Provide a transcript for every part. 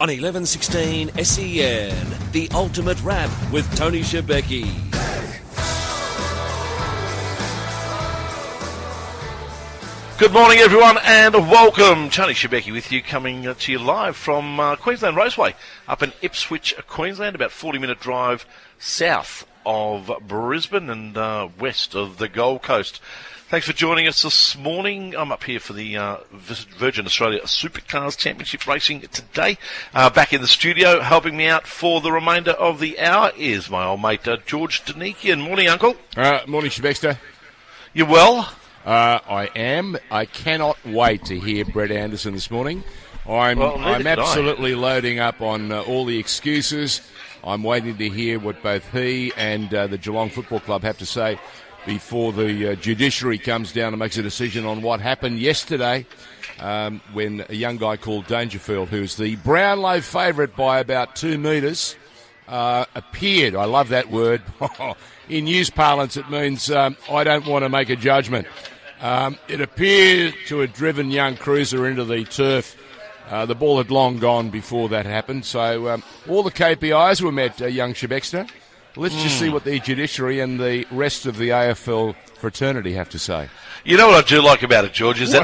On 1116 SEN, The Ultimate Rap with Tony Shebeki. Good morning, everyone, and welcome. Tony Shebeki with you, coming to you live from Queensland Raceway up in Ipswich, Queensland, about 40-minute drive south of Brisbane and west of the Gold Coast. Thanks for joining us this morning. I'm up here for the Virgin Australia Supercars Championship racing today. Back in the studio, helping me out for the remainder of the hour is my old mate George Denikian. Morning, Uncle. Morning, Shebexter. You well? I am. I cannot wait to hear Brett Anderson this morning. I'm absolutely loading up on all the excuses. I'm waiting to hear what both he and the Geelong Football Club have to say before the judiciary comes down and makes a decision on what happened yesterday when a young guy called Dangerfield, who's the Brownlow favourite by about 2 metres, appeared. I love that word. In news parlance, it means I don't want to make a judgment. It appeared to have driven young Cruiser into the turf. The ball had long gone before that happened. So all the KPIs were met, young Shebexter. Let's just see what the judiciary and the rest of the AFL fraternity have to say. You know what I do like about it, George, is when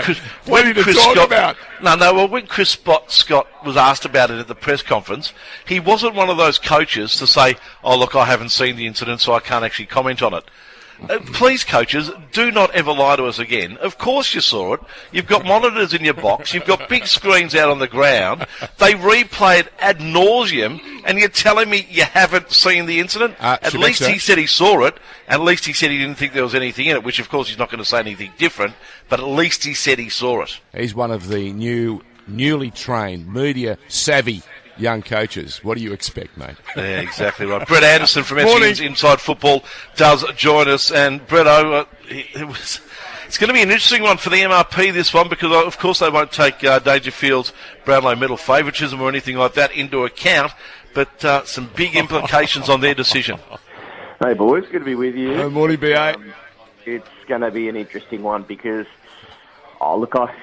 Chris Scott was asked about it at the press conference, he wasn't one of those coaches to say, oh, look, I haven't seen the incident, so I can't actually comment on it. Please, coaches, do not ever lie to us again. Of course you saw it. You've got monitors in your box. You've got big screens out on the ground. They replay it ad nauseum, and you're telling me you haven't seen the incident? At least he said he saw it. At least he said he didn't think there was anything in it, which, of course, he's not going to say anything different. But at least he said he saw it. He's one of the newly trained, media-savvy young coaches. What do you expect, mate? Yeah, exactly right. Brett Anderson from SEN's Inside Football does join us. And, Bretto, it's going to be an interesting one for the MRP, this one, because, of course, they won't take Dangerfield's Brownlow medal favouritism or anything like that into account, but some big implications on their decision. Hey, boys. Good to be with you. Good morning, BA. It's going to be an interesting one because, I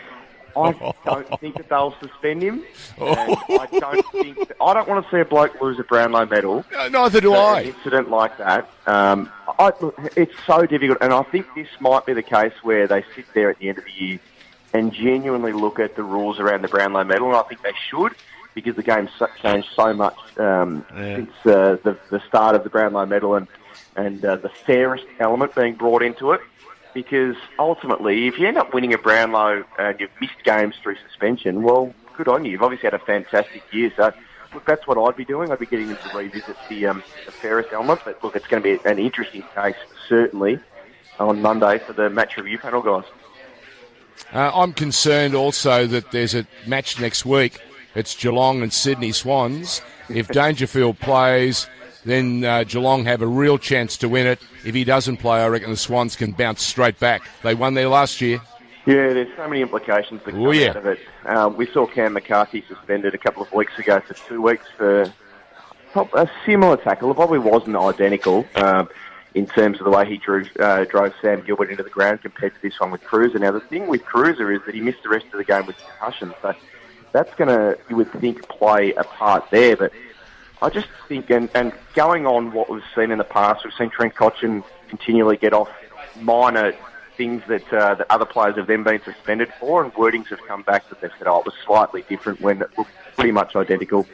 don't think that they'll suspend him. And I don't want to see a bloke lose a Brownlow medal. No, neither do I. An incident like that. It's so difficult, and I think this might be the case where they sit there at the end of the year and genuinely look at the rules around the Brownlow medal, and I think they should, because the game's changed so much since the start of the Brownlow medal and the fairest element being brought into it. Because ultimately, if you end up winning a Brownlow and you've missed games through suspension, well, good on you. You've obviously had a fantastic year. So, look, that's what I'd be doing. I'd be getting them to revisit the fairest element. But, look, it's going to be an interesting case, certainly, on Monday for the match review panel, guys. I'm concerned also that there's a match next week. It's Geelong and Sydney Swans. If Dangerfield plays, then Geelong have a real chance to win it. If he doesn't play, I reckon the Swans can bounce straight back. They won there last year. Yeah, there's so many implications that come out of it. We saw Cam McCarthy suspended a couple of weeks ago for 2 weeks for a similar tackle. It probably wasn't identical in terms of the way he drove Sam Gilbert into the ground compared to this one with Cruiser. Now, the thing with Cruiser is that he missed the rest of the game with concussion. So that's going to, you would think, play a part there. But I just think, and going on what we've seen in the past, we've seen Trent Cotchin continually get off minor things that other players have then been suspended for, and wordings have come back that they've said, it was slightly different when it looked pretty much identical.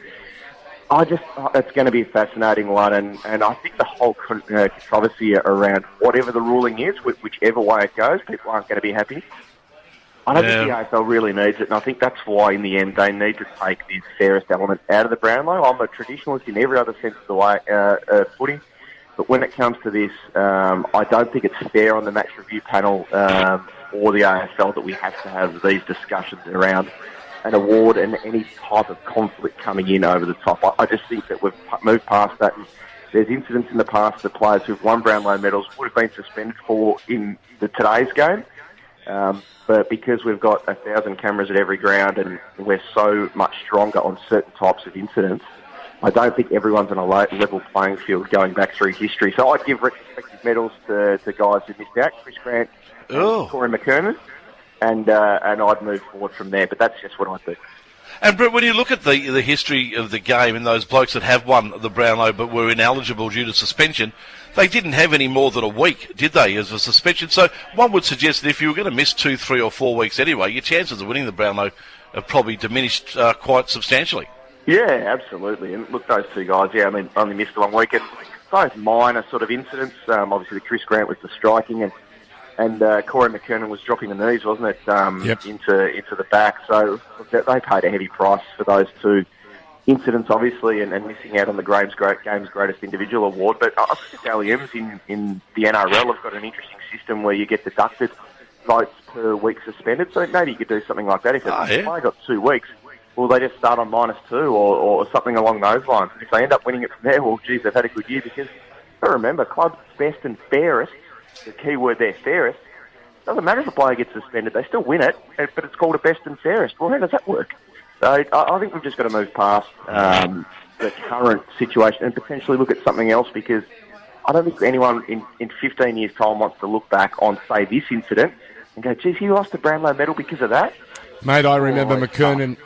It's going to be a fascinating one, and I think the whole controversy around whatever the ruling is, whichever way it goes, people aren't going to be happy. I don't think the AFL really needs it, and I think that's why, in the end, they need to take the fairest element out of the Brownlow. I'm a traditionalist in every other sense of the way, footy, but when it comes to this, I don't think it's fair on the match review panel or the AFL that we have to have these discussions around an award and any type of conflict coming in over the top. I just think that we've moved past that. And there's incidents in the past that players who've won Brownlow medals would have been suspended for in today's game. But because we've got 1,000 cameras at every ground and we're so much stronger on certain types of incidents, I don't think everyone's on a level playing field going back through history. So I'd give retrospective medals to guys who missed out, Chris Grant, Corey McKernan, and I'd move forward from there. But that's just what I'd do. And Brett, when you look at the history of the game and those blokes that have won the Brownlow but were ineligible due to suspension, they didn't have any more than a week, did they, as a suspension? So one would suggest that if you were going to miss 2, 3 or 4 weeks anyway, your chances of winning the Brownlow have probably diminished quite substantially. Yeah, absolutely. And look, those two guys, only missed 1 week. And those minor sort of incidents, obviously the Chris Grant was the striking and Corey McKernan was dropping the knees, wasn't it, into the back. So look, they paid a heavy price for those two incidents, obviously, and missing out on the game's greatest individual award. But I think the Dally M's in the NRL have got an interesting system where you get deducted votes per week suspended. So maybe you could do something like that. If I got 2 weeks, well, they just start on -2 or something along those lines. And if they end up winning it from there, well, geez, they've had a good year because, remember, club's best and fairest, the key word there, fairest, doesn't matter if a player gets suspended, they still win it, but it's called a best and fairest. Well, how does that work? So I think we've just got to move past the current situation and potentially look at something else, because I don't think anyone in 15 years' time wants to look back on, say, this incident and go, geez, he lost the Brownlow medal because of that. Mate, I remember McKernan's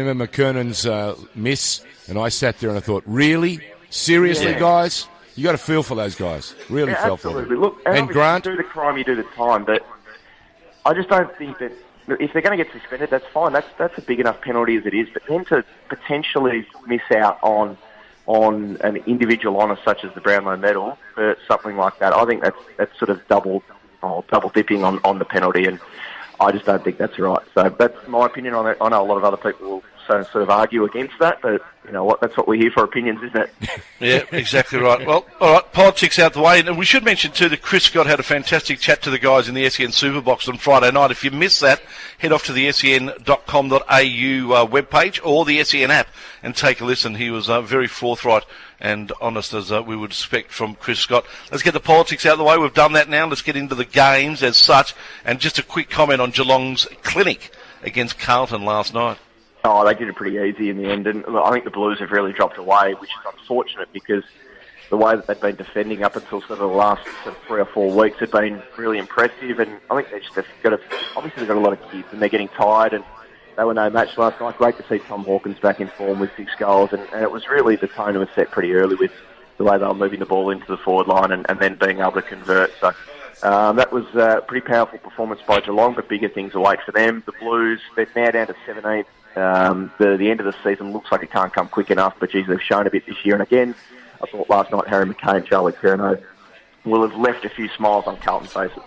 miss, and I sat there and I thought, really? Seriously, guys? You got to feel for those guys. Really feel for them. Look, and Grant, you do the crime, you do the time, but I just don't think that if they're going to get suspended, that's fine. That's a big enough penalty as it is. But then to potentially miss out on an individual honour such as the Brownlow medal for something like that, I think that's sort of double dipping on the penalty, and I just don't think that's right. So that's my opinion on it. I know a lot of other people will sort of argue against that, but you know what? That's what we're here for, opinions, isn't it? Yeah, exactly right. Well, all right, politics out the way. And we should mention, too, that Chris Scott had a fantastic chat to the guys in the SEN Superbox on Friday night. If you missed that, head off to the sen.com.au webpage or the SEN app and take a listen. He was very forthright and honest, as we would expect from Chris Scott. Let's get the politics out of the way. We've done that now. Let's get into the games as such. And just a quick comment on Geelong's clinic against Carlton last night. Oh, they did it pretty easy in the end, and I think the Blues have really dropped away, which is unfortunate because the way that they've been defending up until sort of the last 3 or 4 weeks had been really impressive, and I think they've got a lot of kids and they're getting tired, and they were no match last night. Great to see Tom Hawkins back in form with 6 goals, and it was really the tone was set pretty early with the way they were moving the ball into the forward line and then being able to convert. So that was a pretty powerful performance by Geelong, but bigger things await for them. The Blues, they're now down to 17th. The end of the season looks like it can't come quick enough, but geez, they've shown a bit this year. And again, I thought last night Harry McKay and Charlie Curnow will have left a few smiles on Carlton's faces.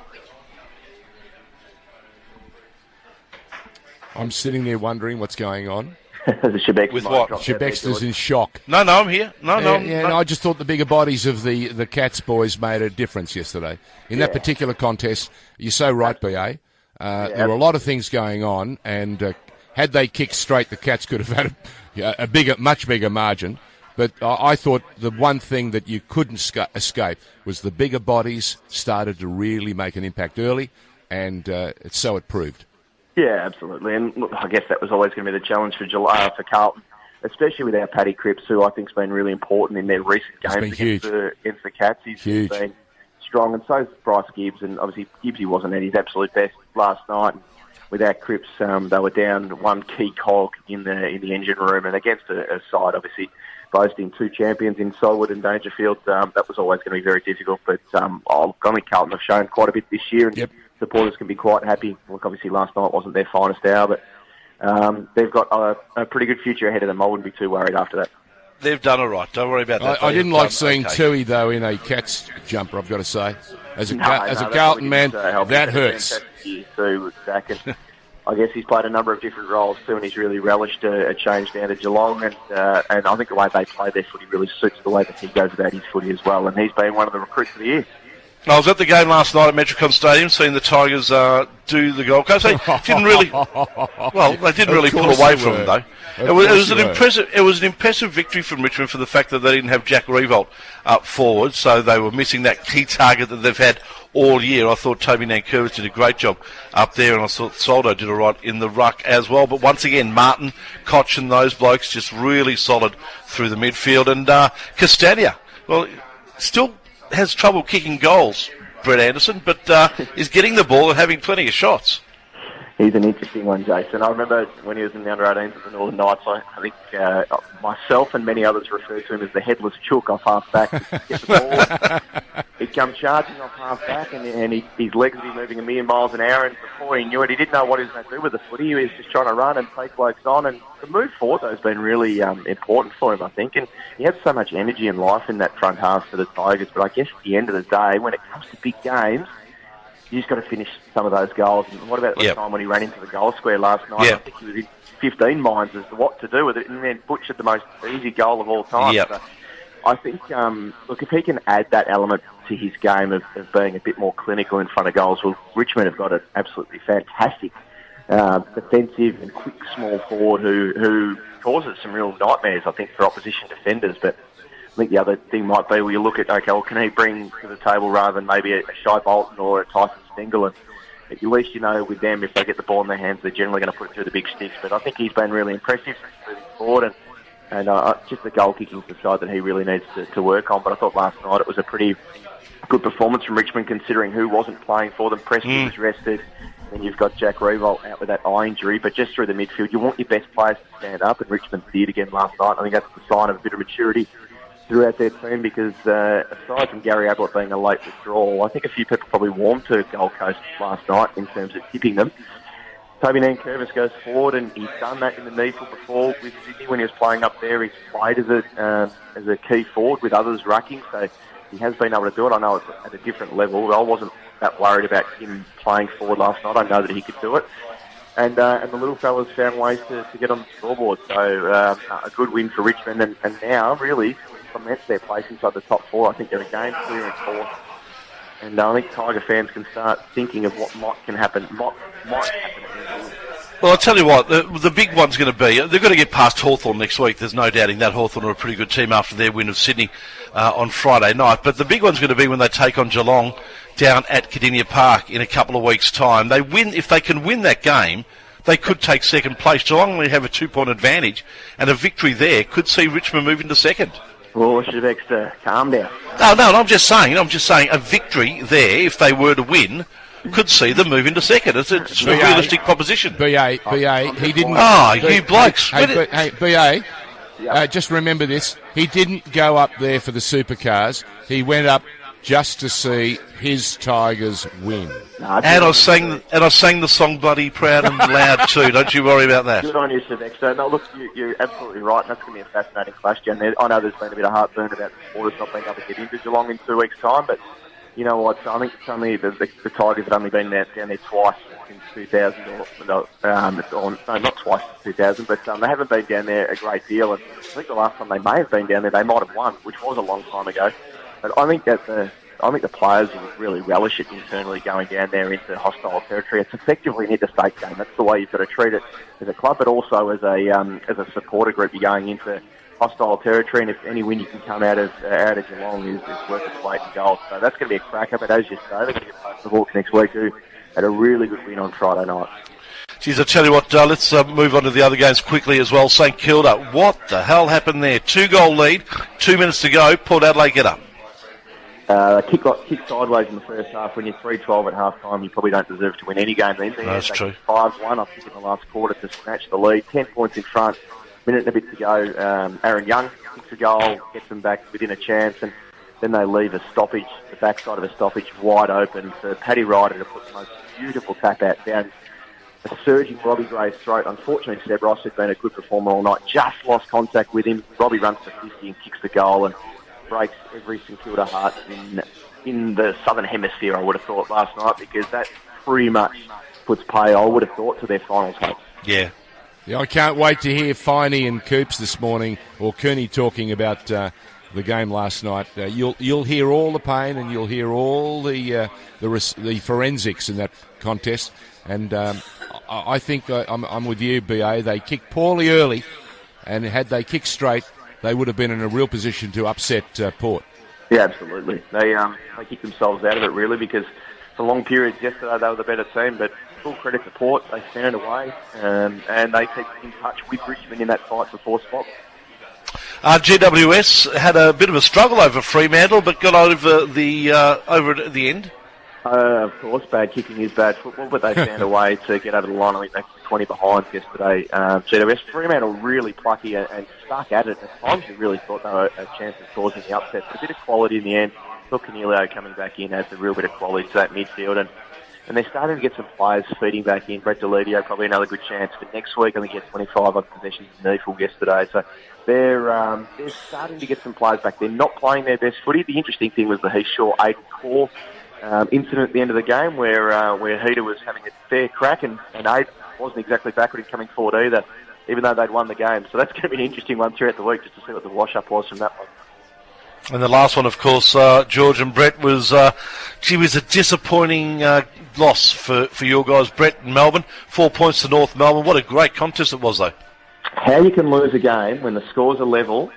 I'm sitting there wondering what's going on. With what? Shebexter's in shock. No, I'm here. No. I just thought the bigger bodies of the Cats boys made a difference yesterday. In that particular contest, you're so right, B.A. There were a lot of things going on, and had they kicked straight, the Cats could have had a much bigger margin. But I thought the one thing that you couldn't escape was the bigger bodies started to really make an impact early, and so it proved. Yeah, absolutely. And look, I guess that was always going to be the challenge for Carlton, especially with our Paddy Cripps, who I think has been really important in their recent games against the Cats. He's been strong, and so's Bryce Gibbs, and obviously Gibbsy wasn't at his absolute best last night. Without Cripps, they were down one key cog in the engine room, and against a side obviously boasting 2 champions in Selwood and Dangerfield, that was always going to be very difficult. But I think Carlton have shown quite a bit this year, and supporters can be quite happy. Look, obviously last night wasn't their finest hour, but they've got a pretty good future ahead of them. I wouldn't be too worried after that. They've done all right. Don't worry about that. I didn't like seeing Tui, though, in a Cats jumper, I've got to say. As a Carlton man, that hurts. I guess he's played a number of different roles too, and he's really relished a change down to Geelong, and I think the way they play their footy really suits the way that he goes about his footy as well, and he's been one of the recruits of the year. I was at the game last night at Metricon Stadium, seeing the Tigers do the Gold Coast. They didn't really, they didn't really pull away from them though. It was an impressive victory from Richmond for the fact that they didn't have Jack Revolt up forward, so they were missing that key target that they've had all year. I thought Toby Nankervis did a great job up there, and I thought Soldo did all right in the ruck as well. But once again, Martin, Koch and those blokes just really solid through the midfield. And Castagna, still has trouble kicking goals, Brett Anderson, but is getting the ball and having plenty of shots. He's an interesting one, Jason. I remember when he was in the under-18s at the Northern Knights, I think myself and many others referred to him as the headless chook off half-back. He'd come charging off half-back, and his legs would be moving a million miles an hour, and before he knew it, he didn't know what he was going to do with the footy. He was just trying to run and take blokes on, and the move forward, though, has been really important for him, I think. And he had so much energy and life in that front half for the Tigers, but I guess at the end of the day, when it comes to big games, you just got to finish some of those goals. And what about the time when he ran into the goal square last night? I think he was in 15 minds as to what to do with it, and then butchered the most easy goal of all time. So I think, look, if he can add that element to his game of being a bit more clinical in front of goals, well, Richmond have got an absolutely fantastic defensive and quick small forward who causes some real nightmares, I think, for opposition defenders. But I think the other thing might be where you look at, okay, well, can he bring to the table rather than maybe a Shai Bolton or a Tyson Stengel? And at least, with them, if they get the ball in their hands, they're generally going to put it through the big sticks. But I think he's been really impressive moving forward, and just the goal kicking is the side that he really needs to work on. But I thought last night it was a pretty good performance from Richmond, considering who wasn't playing for them. Preston was rested, and you've got Jack Revolt out with that eye injury. But just through the midfield, you want your best players to stand up, and Richmond did again last night. I think that's the sign of a bit of maturity throughout their team, because aside from Gary Ablett being a late withdrawal, I think a few people probably warmed to Gold Coast last night in terms of tipping them. Toby Nankervis goes forward, and he's done that in the Neefle before with Sydney when he was playing up there. He's played as a key forward with others rucking, so he has been able to do it. I know it's at a different level. I wasn't that worried about him playing forward last night. I know that he could do it. And the little fellas found ways to get on the scoreboard. So a good win for Richmond, and now really cements their place inside the top four. I think they're a game clear in fourth. And I think Tiger fans can start thinking of what might happen. Well, I'll tell you what, the big one's going to be, they're going to get past Hawthorn next week. There's no doubting that. Hawthorn are a pretty good team after their win of Sydney on Friday night. But the big one's going to be when they take on Geelong down at Cardinia Park in a couple of weeks' time. If they can win that game, they could take second place. Geelong only have a 2-point advantage, and a victory there could see Richmond move into second. Well, Shivex, calm down. No, I'm just saying a victory there, if they were to win, could see them move into second. It's a realistic proposition. BA, he didn't... you blokes. Hey, BA, just remember this. He didn't go up there for the supercars. He went up just to see his Tigers win. And I sang the song bloody proud and loud too. Don't you worry about that. Good on you, Shivex. No, look, you're absolutely right. That's going to be a fascinating clash down there. I know there's been a bit of heartburn about the supporters not being able to get into Geelong in 2 weeks' time, but you know what? I think it's only the Tigers have only been down there twice since 2000, no, not twice since 2000, but they haven't been down there a great deal. And I think the last time they may have been down there, they might have won, which was a long time ago. But I think that the players will really relish it internally, going down there into hostile territory. It's effectively an interstate game. That's the way you've got to treat it as a club, but also as a supporter group. You're going into hostile territory, and if any win you can come out of Geelong is worth its weight in gold. So that's going to be a cracker. But as you say, they're going to get past the Hawks next week, who had a really good win on Friday night. Geez, I tell you what, let's move on to the other games quickly as well. St Kilda, what the hell happened there? 2-goal lead, 2 minutes to go. Port Adelaide get up. Kick sideways in the first half. When you're 3-12 at half time, you probably don't deserve to win any game then. That's true. 5-1, I think, in the last quarter to snatch the lead. 10 points in front, minute and a bit to go. Aaron Young kicks a goal, gets them back within a chance, and then they leave a stoppage, the backside of a stoppage, wide open for Paddy Ryder to put the most beautiful tap out down a surging Robbie Gray's throat. Unfortunately, Seb Ross had been a good performer all night, just lost contact with him. Robbie runs to 50 and kicks the goal, and breaks every St Kilda heart in the Southern Hemisphere, I would have thought, last night, because that pretty much puts pay, I would have thought, to their finals hopes. Yeah, I can't wait to hear Finey and Coops this morning, or Cooney, talking about the game last night. You'll hear all the pain, and you'll hear all the forensics in that contest. And I think I'm with you, BA. They kicked poorly early, and had they kicked straight, they would have been in a real position to upset Port. Yeah, absolutely. They kicked themselves out of it, really, because for long periods yesterday they were the better team, but full credit to Port. They stand away, and they keep in touch with Richmond in that fight for 4 spots. GWS had a bit of a struggle over Fremantle, but got over at the end. Of course, bad kicking is bad football, but they found a way to get over the line. I think they were 20 behind yesterday. GWS, Fremantle really plucky and stuck at it. At times you really thought they were a chance of causing the upset. But a bit of quality in the end. Look, Canelio coming back in adds a real bit of quality to that midfield. And they're starting to get some players feeding back in. Brett Delidio, probably another good chance for next week. I think he had 25 on possessions in Neefle yesterday. So they're starting to get some players back. They're not playing their best footy. The interesting thing was the Heath-Shaw Aiden Core incident at the end of the game where Heater was having a fair crack and Aiden wasn't exactly backward in coming forward either, even though they'd won the game. So that's going to be an interesting one throughout the week just to see what the wash-up was from that one. And the last one, of course, George and Brett, was a disappointing loss for your guys, Brett and Melbourne. 4 points to North Melbourne. What a great contest it was, though. How you can lose a game when the scores are level,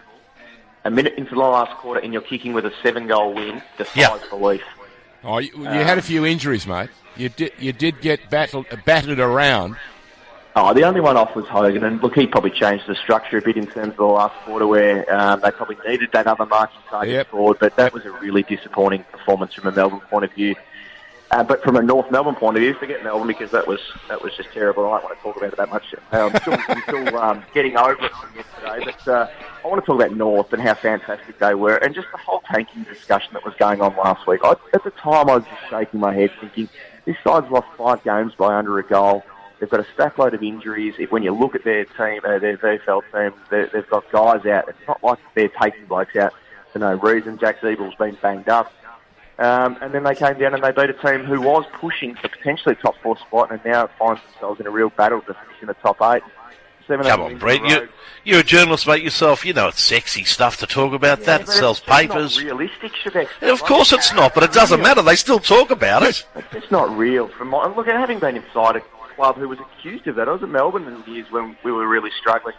a minute into the last quarter, and you're kicking with a 7-goal win defies belief. Oh, you had a few injuries, mate. You did get battered around. Oh, the only one off was Hogan, and look, he probably changed the structure a bit in terms of the last quarter where they probably needed that other marking target forward, but that was a really disappointing performance from a Melbourne point of view. But from a North Melbourne point of view, forget Melbourne because that was just terrible. I don't want to talk about it that much. I'm still getting over it from yesterday, but I want to talk about North and how fantastic they were, and just the whole tanking discussion that was going on last week. At the time, I was just shaking my head thinking, this side's lost 5 games by under a goal. They've got a stack load of injuries. When you look at their team, their VFL team, they've got guys out. It's not like they're taking blokes out for no reason. Jack Zeebel's been banged up. And then they came down and they beat a team who was pushing for potentially top 4 spot and now finds themselves in a real battle to finish in the top 8. Come on, Brett. You're a journalist, mate, yourself. You know it's sexy stuff to talk about that. It sells papers. It's not realistic, Shebeck. Of course it's not, but it doesn't matter. They still talk about it. It's not real. Look, having been inside a club who was accused of that, I was at Melbourne in the years when we were really struggling.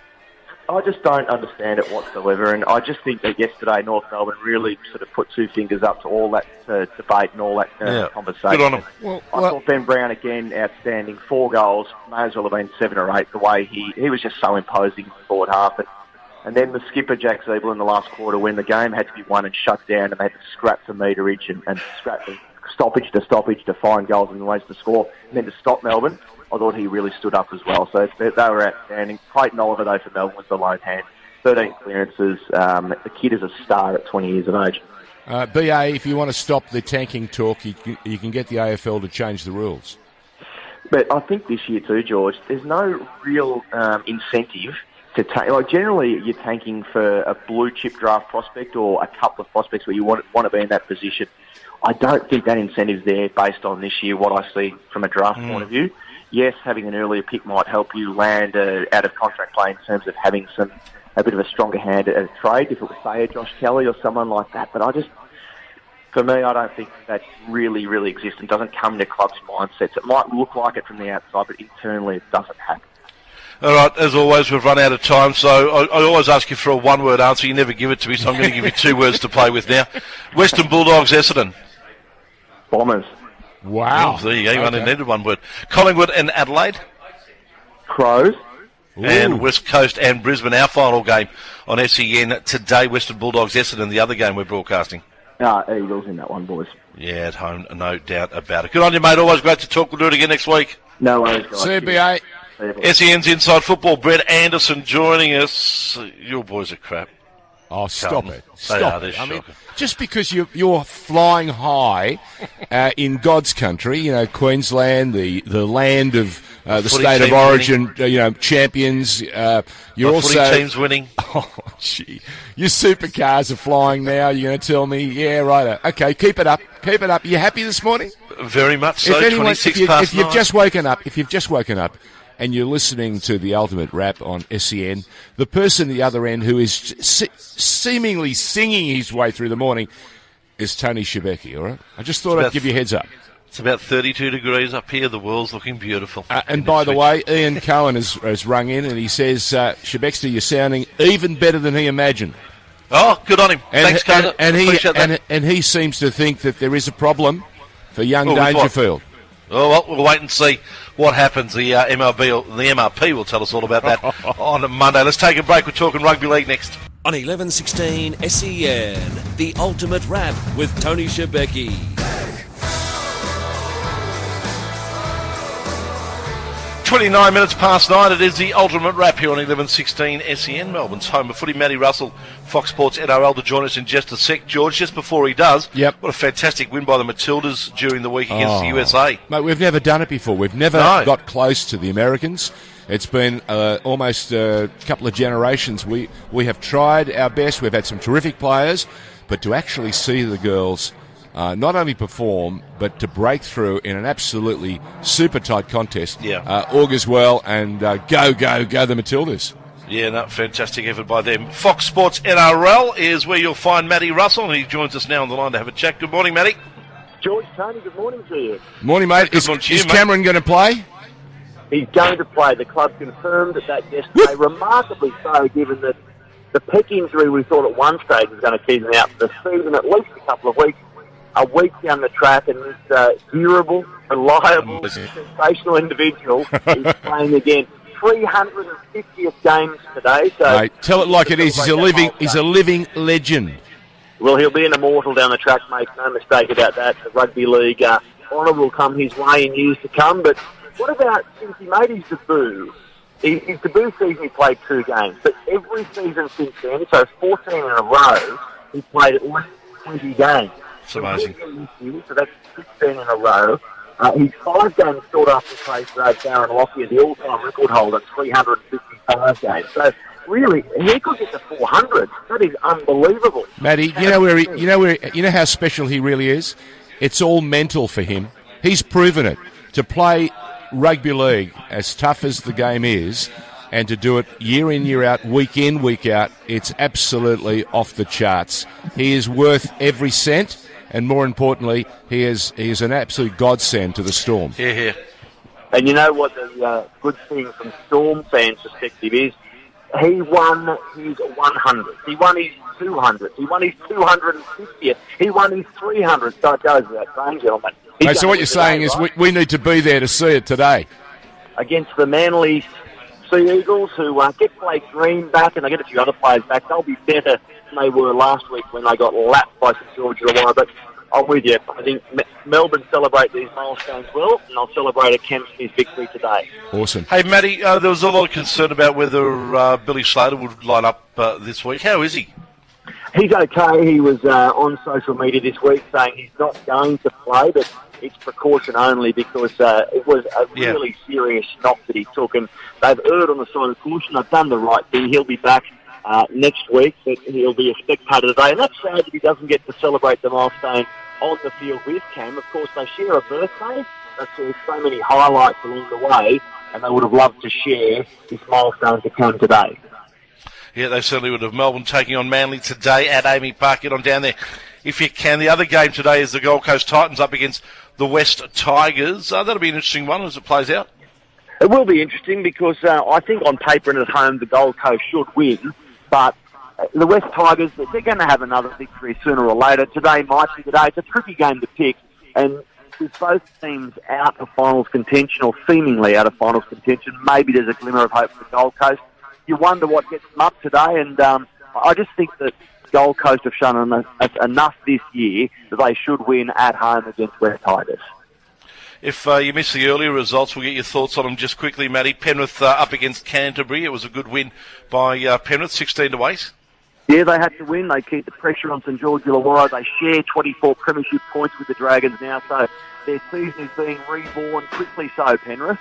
I just don't understand it whatsoever, and I just think that yesterday North Melbourne really sort of put 2 fingers up to all that debate and all that conversation. Good on him. I thought Ben Brown, again, outstanding. 4 goals, may as well have been 7 or 8, the way he was just so imposing in the forward half. And then the skipper, Jack Zeebel, in the last quarter, when the game had to be won and shut down, and they had to scrap the meterage and scrap stoppage to find goals and ways to score, and then to stop Melbourne, I thought he really stood up as well. So they were outstanding. Clayton Oliver, though, for Melbourne was the lone hand. 13 clearances. The kid is a star at 20 years of age. BA, if you want to stop the tanking talk, you can get the AFL to change the rules. But I think this year too, George, there's no real incentive to tank. Like, generally, you're tanking for a blue-chip draft prospect or a couple of prospects where you want to be in that position. I don't think that incentive's there based on this year, what I see from a draft point of view. Yes, having an earlier pick might help you land out-of-contract play in terms of having a bit of a stronger hand at a trade, if it was, say, a Josh Kelly or someone like that. But for me, I don't think that really, really exists and doesn't come into clubs' mindsets. It might look like it from the outside, but internally it doesn't happen. All right, as always, we've run out of time, so I always ask you for a one-word answer. You never give it to me, so I'm going to give you 2 words to play with now. Western Bulldogs, Essendon. Bombers. Wow. Oh, there you go. You only needed 1 word. Collingwood and Adelaide. Crows. And West Coast and Brisbane. Our final game on SEN today. Western Bulldogs, Essendon, the other game we're broadcasting. Eagles in that one, boys. Yeah, at home, no doubt about it. Good on you, mate. Always great to talk. We'll do it again next week. No worries, guys. See you, BA. SEN's Inside Football. Brett Anderson joining us. Your boys are crap. Oh, stop it. Stop it. I mean, just because you're flying high in God's country, you know, Queensland, the land of the state of origin, champions. You're also teams winning. Oh, gee. Your supercars are flying now. You're going to tell me, yeah, right. Okay, keep it up. Keep it up. Are you happy this morning? Very much so. If you've just woken up, and you're listening to the Ultimate Rap on SEN, the person at the other end who is seemingly singing his way through the morning is Tony Shebeki, all right? I just thought I'd give you a heads up. It's about 32 degrees up here. The world's looking beautiful. And by the way, Ian Cohen has rung in and he says, Shebeki, you're sounding even better than he imagined. Oh, good on him. Thanks, Cohen. And he seems to think that there is a problem for young Dangerfield. Oh, well, we'll wait and see what happens. The MRP will tell us all about that on Monday. Let's take a break. We're talking rugby league next. On 1116 SEN, the Ultimate Rap with Tony Shebeki. 29 minutes past 9. It is the ultimate wrap here on 11:16 SEN, Melbourne's home of footy. Matty Russell, Fox Sports NRL, to join us in just a sec. George, just before he does, what a fantastic win by the Matildas during the week against the USA. Mate, we've never done it before. We've never got close to the Americans. It's been almost a couple of generations. We have tried our best. We've had some terrific players, but to actually see the girls not only perform, but to break through in an absolutely super tight contest, augurs well, and go the Matildas. Yeah, no, fantastic effort by them. Fox Sports NRL is where you'll find Matty Russell, and he joins us now on the line to have a chat. Good morning, Matty. George, Tony, good morning to you. Morning, mate. Is Cameron going to play? He's going to play. The club confirmed that yesterday, remarkably so, given that the Peck injury we thought at one stage was going to keep him out for the season, at least a couple of weeks. A week down the track, and this durable, reliable, sensational individual is playing again. 350th games today. So mate, tell it like it is. He's a living legend. Well, he'll be an immortal down the track, mate. No mistake about that. The rugby league honour will come his way in years to come. But what about since he made his debut? His debut season, he played 2 games. But every season since then, so 14 in a row, he played at least 20 games. It's amazing. So that's 16 in a row. He's 5 games short after play for Darren Lockyer, the all-time record holder, 355 games. So really, he could get to 400. That is unbelievable. Matty, you know how special he really is. It's all mental for him. He's proven it. To play rugby league, as tough as the game is, and to do it year in, year out, week in, week out, it's absolutely off the charts. He is worth every cent. And more importantly, he is an absolute godsend to the Storm. Yeah. And you know what the good thing from Storm fans' perspective is? He won his 100th. He won his 200th. He won his 250th. He won his 300th. So it goes without saying, gentlemen. Hey, so what you're saying is we need to be there to see it today. Against the Manly Sea Eagles, who get Blake Green back, and they get a few other players back. They'll be better than they were last week when they got lapped by St George Illawarra. But I'm with you. I think Melbourne celebrate these milestones well, and I'll celebrate a Cam Smith victory today. Awesome. Hey, Matty, there was a lot of concern about whether Billy Slater would line up this week. How is he? He's okay. He was on social media this week saying he's not going to play, but it's precaution only because it was a really serious knock that he took, and they've erred on the side of caution. They've done the right thing. He'll be back next week, but he'll be a spectator today, and that's sad that he doesn't get to celebrate the milestone on the field with Cam. Of course, they share a birthday. There's so many highlights along the way, and they would have loved to share this milestone to Cam today. Yeah, they certainly would have. Melbourne taking on Manly today at Amy Park. Get on down there if you can. The other game today is the Gold Coast Titans up against the West Tigers. That'll be an interesting one as it plays out. It will be interesting because I think on paper and at home the Gold Coast should win, but the West Tigers, they're going to have another victory sooner or later. Today might be today. It's a tricky game to pick, and with both teams out of finals contention or seemingly out of finals contention, maybe there's a glimmer of hope for the Gold Coast. You wonder what gets them up today, and I just think that Gold Coast have shown enough this year that they should win at home against West Tigers. If you missed the earlier results, we'll get your thoughts on them just quickly, Matty. Penrith up against Canterbury. It was a good win by Penrith, 16-8. Yeah, they had to win. They keep the pressure on St George Illawarra. They share 24 premiership points with the Dragons now, so their season is being reborn quickly so, Penrith.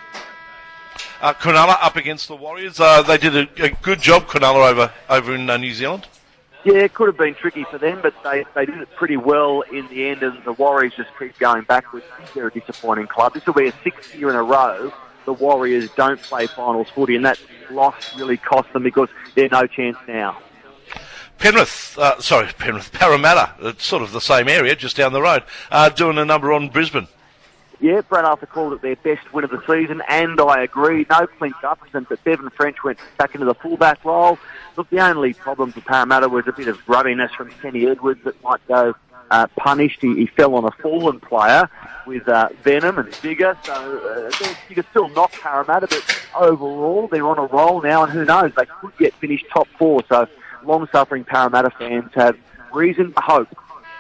Cronulla up against the Warriors. They did a good job, Cronulla, over in New Zealand. Yeah, it could have been tricky for them, but they did it pretty well in the end, and the Warriors just keep going backwards. They're a disappointing club. This will be a 6th year in a row the Warriors don't play finals footy, and that loss really cost them because they're no chance now. Parramatta, it's sort of the same area, just down the road, doing a number on Brisbane. Yeah, Brad Arthur called it their best win of the season, and I agree. No Clint Gutherson, but Bevan French went back into the fullback role. Look, the only problem for Parramatta was a bit of grubbiness from Kenny Edwards that might go punished. He fell on a fallen player with venom and vigour, so you could still knock Parramatta, but overall they're on a roll now, and who knows, they could get finished top 4, so long-suffering Parramatta fans have reason to hope.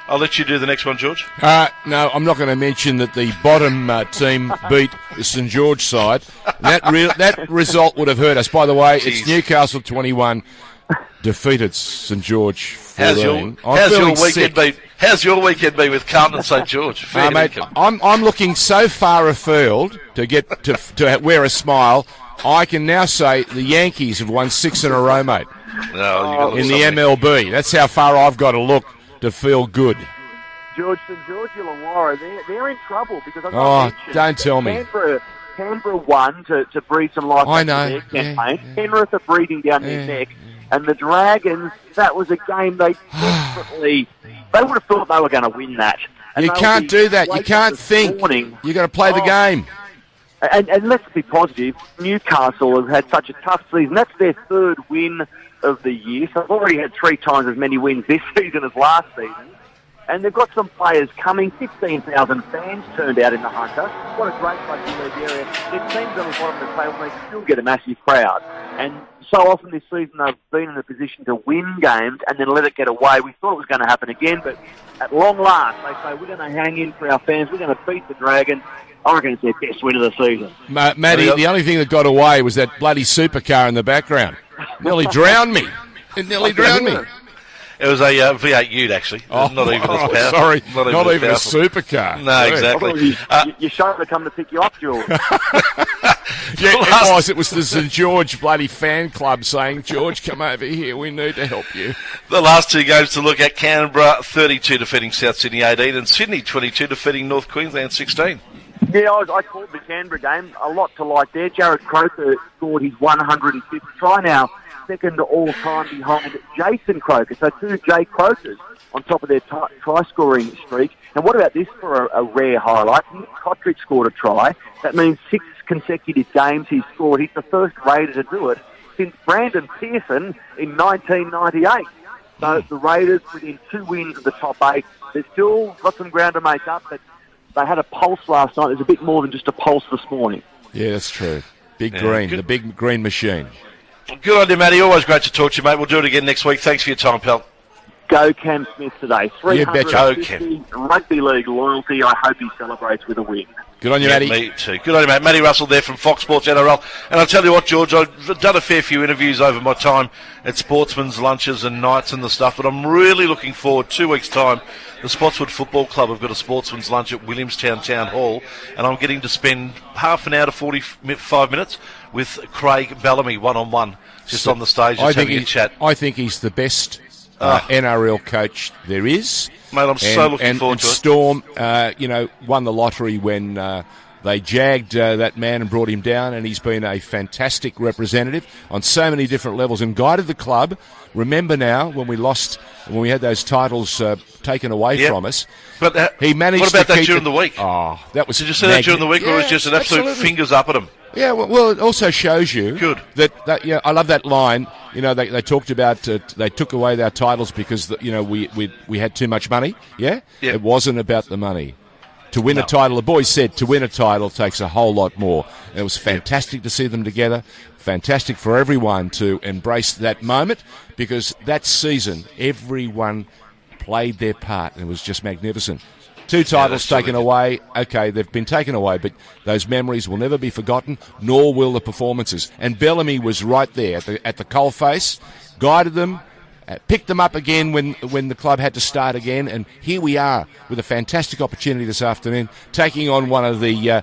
I'll let you do the next one, George. No, I'm not going to mention that the bottom team beat the St George side. That result would have hurt us. By the way, it's Newcastle 21 defeated St George 14. How's your weekend been with Carlton and St George? Mate, I'm looking so far afield to get to wear a smile. I can now say the Yankees have won 6 in a row, mate. In the MLB. That's how far I've got to look to feel good. St George Illawarra, they're in trouble because don't tell me. Canberra won to breathe some life into their campaign. Yeah. Penrith are breathing down their neck. And the Dragons, that was a game they desperately... They would have thought they were going to win that. And you can't do that. You can't think. You've got to play the game. And let's be positive. Newcastle have had such a tough season. That's their 3rd win of the year. So they've already had 3 times as many wins this season as last season. And they've got some players coming. 15,000 fans turned out in the Hunter. What a great rugby league area. It seems on the bottom of the table they still get a massive crowd. And so often this season they've been in a position to win games and then let it get away. We thought it was going to happen again, but at long last they say we're going to hang in for our fans. We're going to beat the Dragons. I reckon it's their best win of the season. Matty, the only thing that got away was that bloody supercar in the background. Nearly drowned me. It nearly drowned me. It was a V8 Ute, actually. Not even as powerful. Sorry, not even a supercar. No, exactly. Your chauffeur come to pick you up, George. It was the St George bloody fan club saying, George, come over here, we need to help you. The last 2 games to look at: Canberra 32 defeating South Sydney 18 and Sydney 22 defeating North Queensland 16. Yeah, I called the Canberra game. A lot to like there. Jared Croker scored his 105th try now. Second all-time behind Jason Croker. So 2 Jay Crokers on top of their try-scoring streak. And what about this for a rare highlight? Nick Cotric scored a try. That means 6 consecutive games he's scored. He's the first Raider to do it since Brandon Pearson in 1998. So the Raiders within 2 wins of the top 8. They've still got some ground to make up, but they had a pulse last night. There's a bit more than just a pulse this morning. Yeah, that's true. The big green machine. Good on you, Matty. Always great to talk to you, mate. We'll do it again next week. Thanks for your time, pal. Go Cam Smith today. 350 rugby league loyalty. I hope he celebrates with a win. Good on you, Matty. Me too. Good on you, mate. Matty Russell there from Fox Sports NRL. And I'll tell you what, George, I've done a fair few interviews over my time at Sportsman's lunches and nights and the stuff, but I'm really looking forward, 2 weeks' time, the Spotswood Football Club have got a Sportsman's lunch at Williamstown Town Hall, and I'm getting to spend half an hour to 45 minutes with Craig Bellamy one-on-one, just on the stage, just having a chat. I think he's the best NRL coach there is. Mate, I'm so looking forward to it. Storm, won the lottery when they jagged that man and brought him down, and he's been a fantastic representative on so many different levels and guided the club. Remember now when we had those titles taken away from us, but he managed. What about to that keep during the week? Oh, that was. Did you see that during the week, or was it just an absolute fingers up at him? Yeah, well, it also shows you that I love that line. They talked about they took away our titles because we had too much money. Yeah, it wasn't about the money. To win a title, the boys said, to win a title takes a whole lot more. And it was fantastic to see them together. Fantastic for everyone to embrace that moment, because that season everyone played their part, and it was just magnificent. 2 titles taken away. Okay, they've been taken away, but those memories will never be forgotten, nor will the performances. And Bellamy was right there at the coalface, guided them, picked them up again when the club had to start again, and here we are with a fantastic opportunity this afternoon, taking on one of their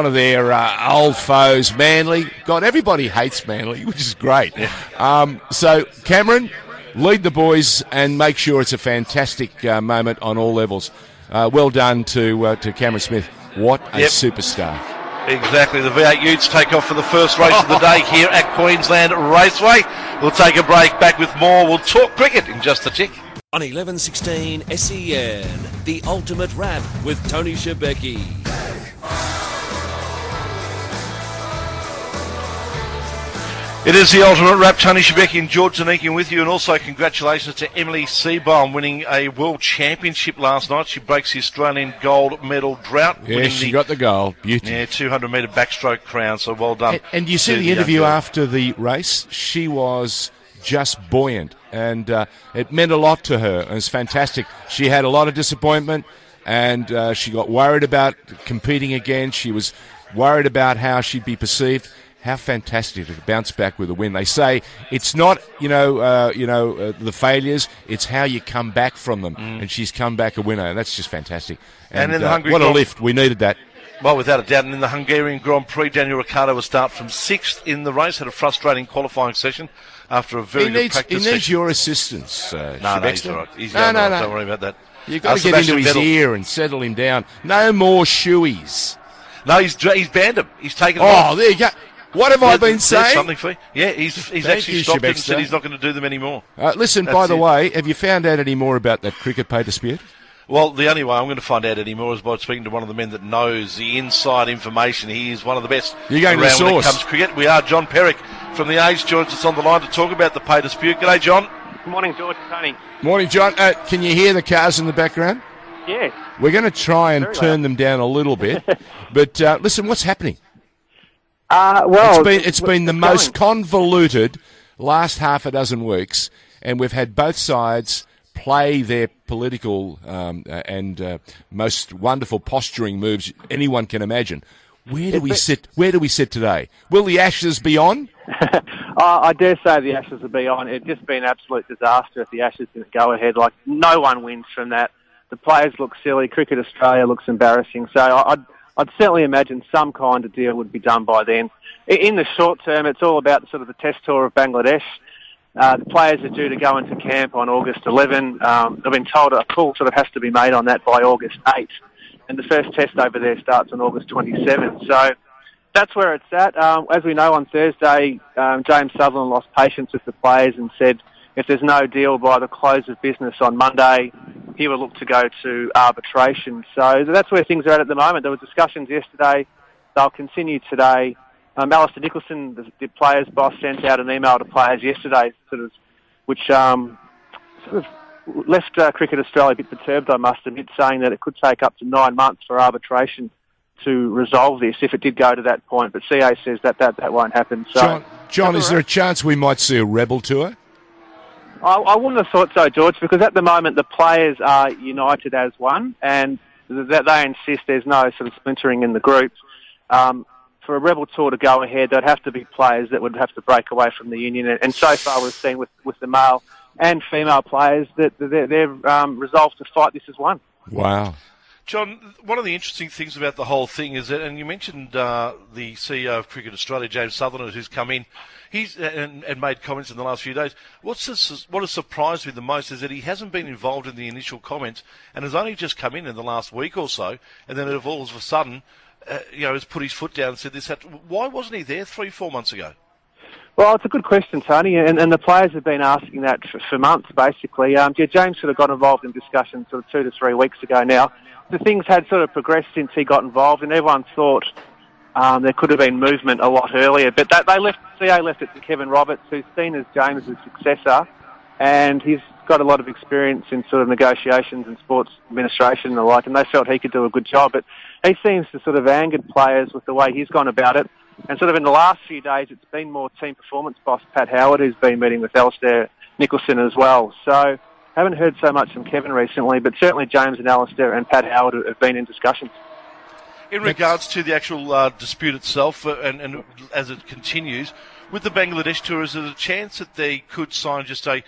old foes, Manly. God, everybody hates Manly, which is great. So, Cameron, lead the boys and make sure it's a fantastic moment on all levels. Well done to Cameron Smith. What a superstar. Exactly. The V8 Utes take off for the first race of the day here at Queensland Raceway. We'll take a break, back with more. We'll talk cricket in just a tick. On 11:16 SEN, the ultimate wrap with Tony Shebeki. It is the ultimate wrap. Tony Shebeki and George Zanekian with you, and also congratulations to Emily Seabohm winning a World Championship last night. She breaks the Australian gold medal drought. Yeah, she got the gold. Beauty. Yeah, 200-metre backstroke crown, so well done. And you see the interview after the race? She was just buoyant, and it meant a lot to her. It was fantastic. She had a lot of disappointment, and she got worried about competing again. She was worried about how she'd be perceived. How fantastic to bounce back with a win. They say it's not, the failures, it's how you come back from them. And she's come back a winner, and that's just fantastic. And in the what a lift. We needed that. Well, without a doubt. And in the Hungarian Grand Prix, Daniel Ricciardo will start from 6th in the race. Had a frustrating qualifying session after a very good practice He needs your assistance, No, he's all right. He's no. Don't worry about that. You've got to get into his ear and settle him down. No more shoeies. No, he's banned him. He's taken him off. There you go. What have I been saying? Something for you. Yeah, he's actually stopped it and said he's not going to do them anymore. Listen, by the way, have you found out any more about that cricket pay dispute? Well, the only way I'm going to find out any more is by speaking to one of the men that knows the inside information. He is one of the best You're going around to the when it source. comes to cricket. We are John Perrick from The Age joins us on the line to talk about the pay dispute. G'day, John. Good morning, George. Tony. Morning, John. Can you hear the cars in the background? Yes. We're going to try and turn them down a little bit. But listen, what's happening? It's been the most convoluted last half a dozen weeks, and we've had both sides play their political and most wonderful posturing moves anyone can imagine. Where do we sit? Where do we sit today? Will the Ashes be on? I dare say the Ashes will be on. It's just been an absolute disaster if the Ashes didn't go ahead. Like, no one wins from that. The players look silly. Cricket Australia looks embarrassing. So I'd certainly imagine some kind of deal would be done by then. In the short term, it's all about sort of the test tour of Bangladesh. The players are due to go into camp on August 11. I've been told a call sort of has to be made on that by August 8. And the first test over there starts on August 27. So that's where it's at. As we know, on Thursday, James Sutherland lost patience with the players and said if there's no deal by the close of business on Monday, he will look to go to arbitration. So that's where things are at the moment. There were discussions yesterday. They'll continue today. Alistair Nicholson, the players' boss, sent out an email to players yesterday, which left Cricket Australia a bit perturbed, I must admit, saying that it could take up to 9 months for arbitration to resolve this if it did go to that point. But CA says that won't happen. So, John, is there a chance we might see a rebel tour? I wouldn't have thought so, George, because at the moment the players are united as one, and they insist there's no sort of splintering in the group. For a rebel tour to go ahead, there'd have to be players that would have to break away from the union. And so far we've seen with the male and female players that they're resolved to fight this as one. Wow. John, one of the interesting things about the whole thing is that, and you mentioned the CEO of Cricket Australia, James Sutherland, who's come in, and made comments in the last few days. What has surprised me the most is that he hasn't been involved in the initial comments and has only just come in the last week or so, and then all of a sudden, has put his foot down and said this. Why wasn't he there 3-4 months ago? Well, it's a good question, Tony, and the players have been asking that for months, basically. James sort of got involved in discussions sort of 2 to 3 weeks ago now. The things had sort of progressed since he got involved, and everyone thought there could have been movement a lot earlier. But CA left it to Kevin Roberts, who's seen as James's successor, and he's got a lot of experience in sort of negotiations and sports administration and the like, and they felt he could do a good job. But he seems to sort of angered players with the way he's gone about it. And sort of in the last few days, it's been more team performance boss Pat Howard who's been meeting with Alistair Nicholson as well. So haven't heard so much from Kevin recently, but certainly James and Alistair and Pat Howard have been in discussions. In regards to the actual dispute itself, and as it continues, with the Bangladesh tour, is there a chance that they could sign just a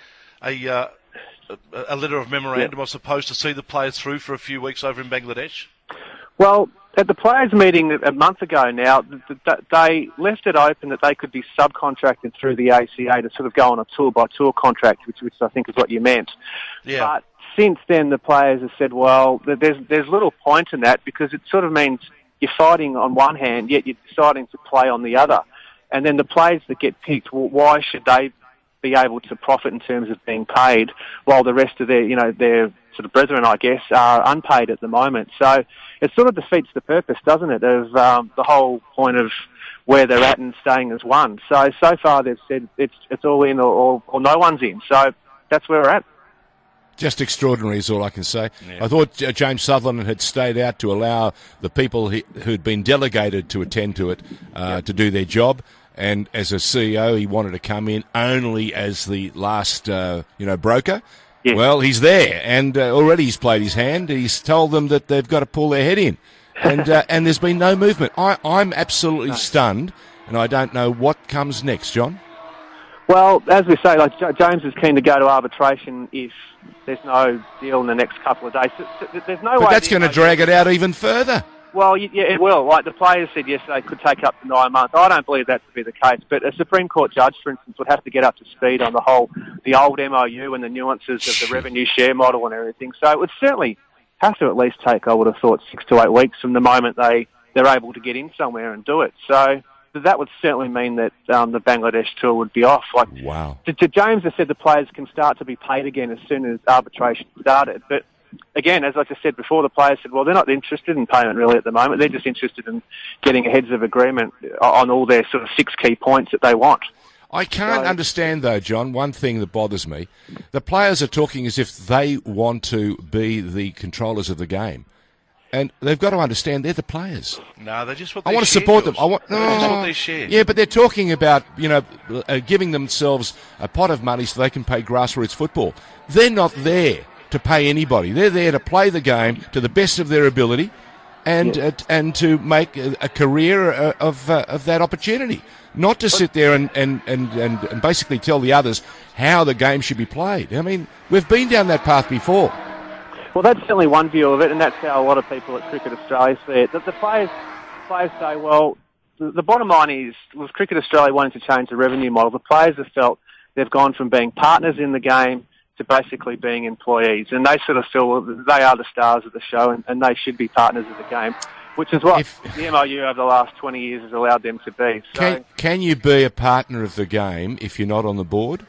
letter of memorandum, I suppose, to see the players through for a few weeks over in Bangladesh? Well, at the players' meeting a month ago now, they left it open that they could be subcontracted through the ACA to sort of go on a tour-by-tour contract, which I think is what you meant. Yeah. But since then, the players have said, well, there's little point in that because it sort of means you're fighting on one hand, yet you're deciding to play on the other. And then the players that get picked, well, why should they be able to profit in terms of being paid while the rest of their sort of brethren, I guess, are unpaid at the moment? So it sort of defeats the purpose, doesn't it, of the whole point of where they're at and staying as one. So far they've said it's all in or no one's in. So that's where we're at. Just extraordinary is all I can say. Yeah. I thought James Sutherland had stayed out to allow the people who'd been delegated to attend to it to do their job. and as a CEO, he wanted to come in only as the last, broker. Yeah. Well, he's there, and already he's played his hand. He's told them that they've got to pull their head in, and there's been no movement. I'm absolutely stunned, and I don't know what comes next, John. Well, as we say, like James is keen to go to arbitration if there's no deal in the next couple of days. So there's no way. But that's going to drag it out even further. Well, yeah, it will. Like the players said yesterday, it could take up to 9 months. I don't believe that to be the case. But a Supreme Court judge, for instance, would have to get up to speed on the old MOU and the nuances of the revenue share model and everything. So it would certainly have to at least take, I would have thought, 6 to 8 weeks from the moment they're able to get in somewhere and do it. So that would certainly mean that the Bangladesh tour would be off. Wow. To James has said the players can start to be paid again as soon as arbitration started. But again, as I just said before, the players said, well, they're not interested in payment really at the moment. They're just interested in getting a heads of agreement on all their sort of 6 key points that they want. I can't understand, though, John, one thing that bothers me. The players are talking as if they want to be the controllers of the game. And they've got to understand they're the players. No, they just want I want to support them. They just want their share. Yeah, but they're talking about, giving themselves a pot of money so they can pay grassroots football. They're not there to pay anybody. They're there to play the game to the best of their ability and to make a career of that opportunity. Not to sit there and basically tell the others how the game should be played. I mean, we've been down that path before. Well, that's certainly one view of it, and that's how a lot of people at Cricket Australia see it. The players say, well, the bottom line is, with Cricket Australia wanting to change the revenue model, the players have felt they've gone from being partners in the game to basically being employees, and they sort of feel they are the stars of the show, and they should be partners of the game, which is what the MOU over the last 20 years has allowed them to be. So, can you be a partner of the game if you're not on the board?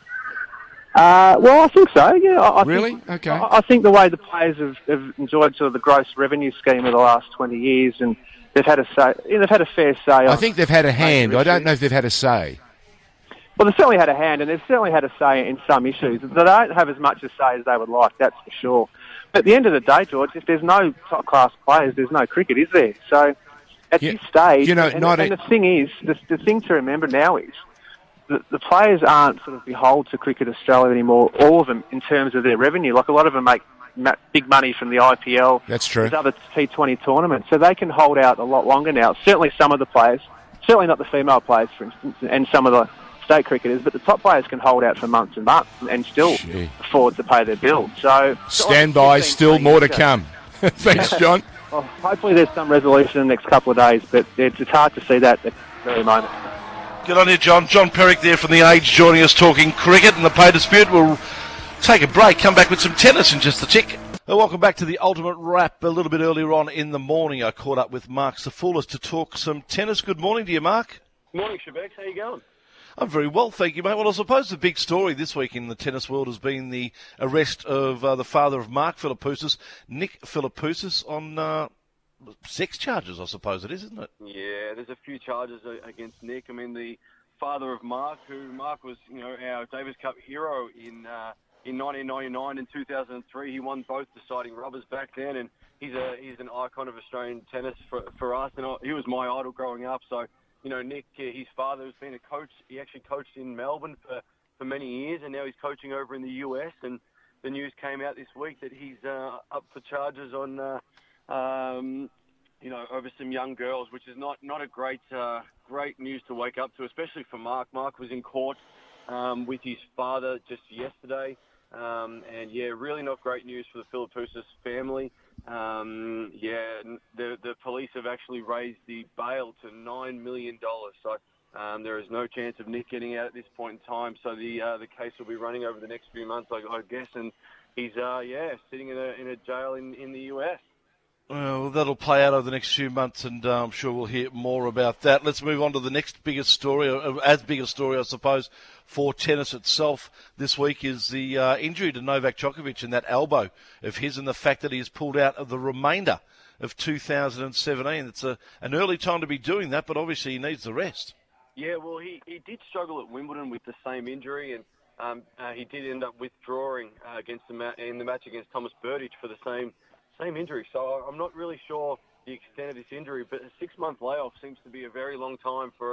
Well, I think so, yeah. Really? Okay. I think the way the players have enjoyed sort of the gross revenue scheme of the last 20 years, and they've had a fair say. I think they've had a hand. I don't know if they've had a say. Well, they've certainly had a hand, and they've certainly had a say in some issues. They don't have as much a say as they would like, that's for sure. But at the end of the day, George, if there's no top-class players, there's no cricket, is there? So at this stage, and the thing is, the thing to remember now is, the players aren't sort of beholden to Cricket Australia anymore, all of them, in terms of their revenue. Like, a lot of them make big money from the IPL. That's true. There's other T20 tournaments. So they can hold out a lot longer now. Certainly some of the players, certainly not the female players, for instance, and some of the state cricketers, but the top players can hold out for months and months and still afford to pay their bills. So stand by, still more to come. Thanks, John. Well, hopefully there's some resolution in the next couple of days, but it's hard to see that at the very moment. Good on you, John. John Perrick there from The Age joining us talking cricket and the pay dispute. We'll take a break, come back with some tennis in just a tick. Welcome back to the Ultimate Wrap. A little bit earlier on in the morning, I caught up with Mark Safoulis to talk some tennis. Good morning to you, Mark. Morning, Shebex. How you going? I'm very well, thank you, mate. Well, I suppose the big story this week in the tennis world has been the arrest of the father of Mark Philippoussis, Nick Philippoussis, on sex charges, I suppose it is, isn't it? Yeah, there's a few charges against Nick. I mean, the father of Mark, Mark was, our Davis Cup hero in 1999 and 2003. He won both deciding rubbers back then, and he's an icon of Australian tennis for us. And he was my idol growing up. So, Nick, his father has been a coach. He actually coached in Melbourne for many years, and now he's coaching over in the US. And the news came out this week that he's up for charges on over some young girls, which is not a great news to wake up to, especially for Mark. Mark was in court with his father just yesterday, and really not great news for the Philippoussis family. The police have actually raised the bail to $9 million, so there is no chance of Nick getting out at this point in time. So the case will be running over the next few months, I guess, and he's sitting in a jail in the US. Well, that'll play out over the next few months, and I'm sure we'll hear more about that. Let's move on to the next biggest story, or as big a story, I suppose, for tennis itself this week is the injury to Novak Djokovic and that elbow of his, and the fact that he has pulled out of the remainder of 2017. It's an early time to be doing that, but obviously he needs the rest. Yeah, well, he did struggle at Wimbledon with the same injury, and he did end up withdrawing in the match against Thomas Berdych for the same injury. So I'm not really sure the extent of this injury, but a 6-month layoff seems to be a very long time for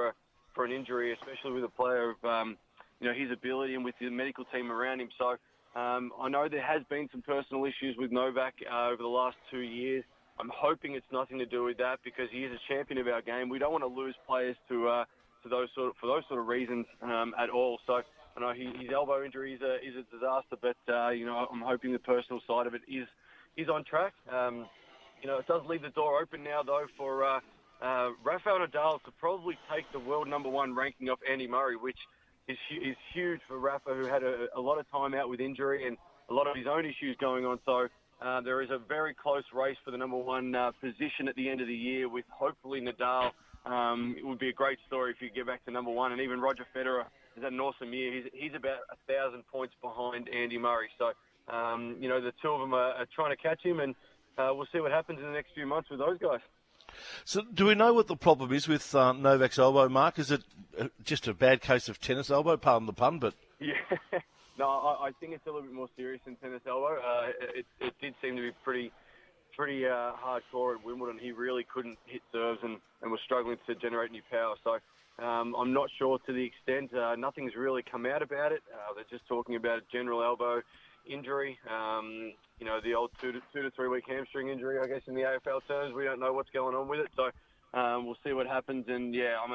for an injury, especially with a player of his ability and with the medical team around him. So I know there has been some personal issues with Novak over the last 2 years. I'm hoping it's nothing to do with that because he is a champion of our game. We don't want to lose players to those sort of reasons at all. So I know his elbow injury is a disaster, but I'm hoping the personal side of it is on track. It does leave the door open now though for Rafael Nadal to probably take the world number one ranking off Andy Murray, which is huge for Rafa, who had a lot of time out with injury and a lot of his own issues going on. So there is a very close race for the number one position at the end of the year with hopefully Nadal. It would be a great story if you get back to number one. And even Roger Federer has had an awesome year. He's about 1,000 points behind Andy Murray. So, the two of them are trying to catch him, and we'll see what happens in the next few months with those guys. So do we know what the problem is with Novak's elbow, Mark? Is it just a bad case of tennis elbow? Pardon the pun, but... Yeah. No, I think it's a little bit more serious than tennis elbow. It did seem to be pretty hardcore at Wimbledon. He really couldn't hit serves and was struggling to generate any power. So I'm not sure to the extent. Nothing's really come out about it. They're just talking about a general elbow injury. The old 2 to 3 week hamstring injury, I guess, in the AFL terms. We don't know what's going on with it. So we'll see what happens. And,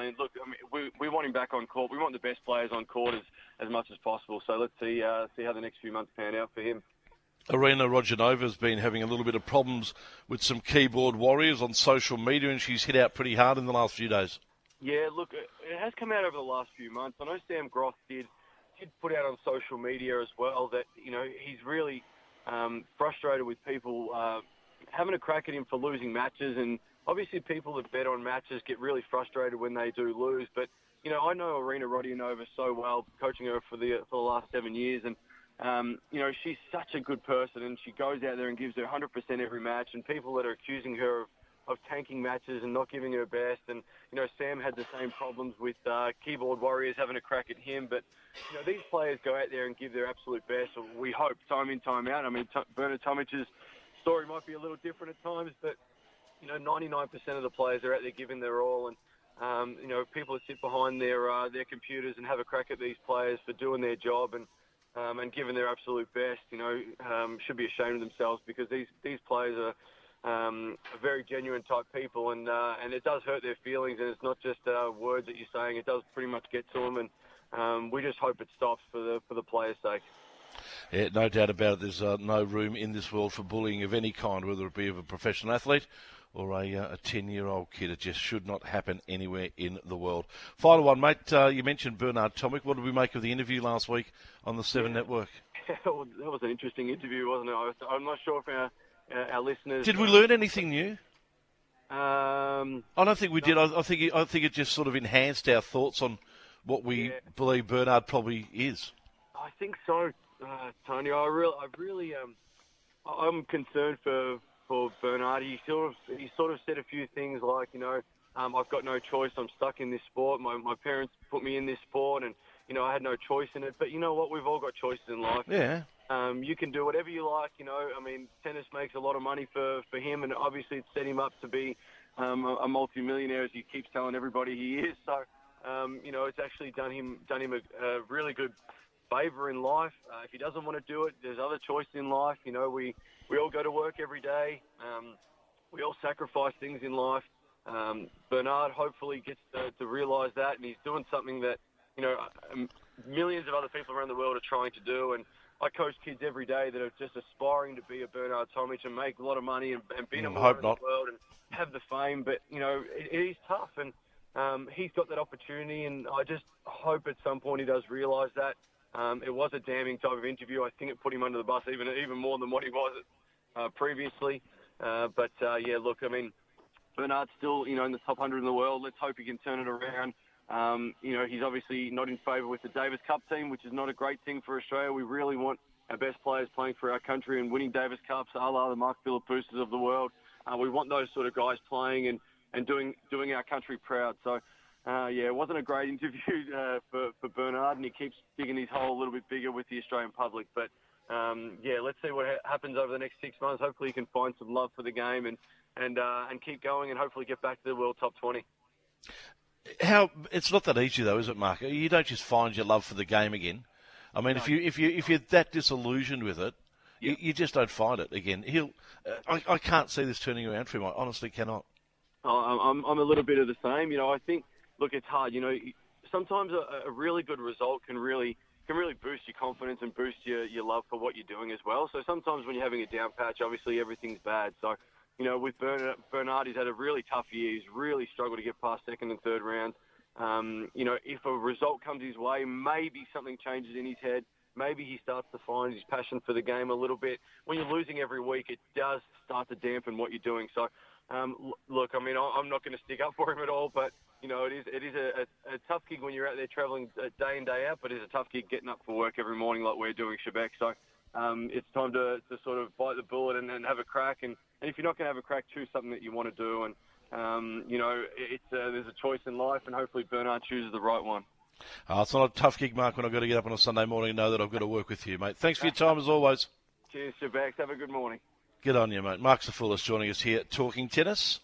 we want him back on court. We want the best players on court as much as possible. So let's see how the next few months pan out for him. Arina Rodionova has been having a little bit of problems with some keyboard warriors on social media, and she's hit out pretty hard in the last few days. Yeah, look, it has come out over the last few months. I know Sam Groth did put out on social media as well that, he's really frustrated with people having a crack at him for losing matches. And obviously people that bet on matches get really frustrated when they do lose. But, I know Arina Rodionova so well, coaching her for the last 7 years. And, she's such a good person, and she goes out there and gives her 100% every match. And people that are accusing her of tanking matches and not giving her best. And, Sam had the same problems with keyboard warriors having a crack at him. But, these players go out there and give their absolute best. We hope, time in, time out. I mean, Bernard Tomic's story might be a little different at times, but, 99% of the players are out there giving their all. And, people that sit behind their computers and have a crack at these players for doing their job and giving their absolute best, should be ashamed of themselves, because these players are very genuine type people, and it does hurt their feelings, and it's not just words that you're saying. It does pretty much get to them, and we just hope it stops for the players' sake. Yeah, no doubt about it. There's no room in this world for bullying of any kind, whether it be of a professional athlete or a 10-year-old kid. It just should not happen anywhere in the world. Final one, mate. You mentioned Bernard Tomic. What did we make of the interview last week on the Seven Network? Well, that was an interesting interview, wasn't it? I'm not sure if our listeners... Did we learn anything new? I don't think we did. I think it just sort of enhanced our thoughts on what we believe Bernard probably is. I think so, Tony. I'm concerned for Bernard. He sort of said a few things like, I've got no choice. I'm stuck in this sport. My parents put me in this sport, and I had no choice in it. But you know what? We've all got choices in life. Yeah. You can do whatever you like. Tennis makes a lot of money for him, and obviously it's set him up to be a multi-millionaire, as he keeps telling everybody he is. So, it's actually done him a really good favour in life. If he doesn't want to do it, there's other choices in life. We all go to work every day. We all sacrifice things in life. Bernard hopefully gets to realise that, and he's doing something that, millions of other people around the world are trying to do. And I coach kids every day that are just aspiring to be a Bernard Tomic and make a lot of money and be number one in the world and have the fame. But, it is tough, and he's got that opportunity, and I just hope at some point he does realise that. It was a damning type of interview. I think it put him under the bus even more than what he was previously. Bernard's still, in the top 100 in the world. Let's hope he can turn it around. He's obviously not in favour with the Davis Cup team, which is not a great thing for Australia. We really want our best players playing for our country and winning Davis Cups, a la the Mark Philippoussis of the world. We want those sort of guys playing and doing our country proud. So, it wasn't a great interview for Bernard, and he keeps digging his hole a little bit bigger with the Australian public. But, let's see what happens over the next 6 months. Hopefully he can find some love for the game and keep going, and hopefully get back to the world top 20. It's not that easy though, is it, Mark? You don't just find your love for the game again. I mean, no. if you're that disillusioned with it, you just don't find it again. I can't see this turning around for him. I honestly cannot. I'm a little bit of the same. I think, look, it's hard. Sometimes a really good result can really boost your confidence and boost your love for what you're doing as well. So sometimes when you're having a down patch, obviously everything's bad. So, with Bernard, he's had a really tough year. He's really struggled to get past second and third rounds. If a result comes his way, maybe something changes in his head. Maybe he starts to find his passion for the game a little bit. When you're losing every week, it does start to dampen what you're doing. So, look, I mean, I'm not going to stick up for him at all, but, it is a tough gig when you're out there travelling day in, day out, but it's a tough gig getting up for work every morning like we're doing, Shebeck. So it's time to sort of bite the bullet and have a crack. And if you're not going to have a crack, choose something that you want to do. And, there's a choice in life, and hopefully Bernard chooses the right one. It's not a tough gig, Mark, when I've got to get up on a Sunday morning and know that I've got to work with you, mate. Thanks for your time, as always. Cheers, Shebeck. Have a good morning. Good on you, mate. Mark Safoulis joining us here, talking tennis.